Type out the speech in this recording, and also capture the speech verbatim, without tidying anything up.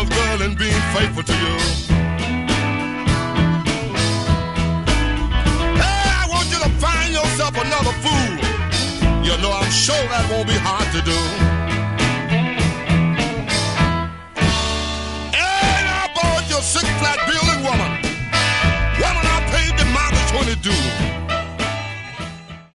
young girl and being faithful to you. Hey, I want you to find yourself another fool. You know I'm sure that won't be hard to do.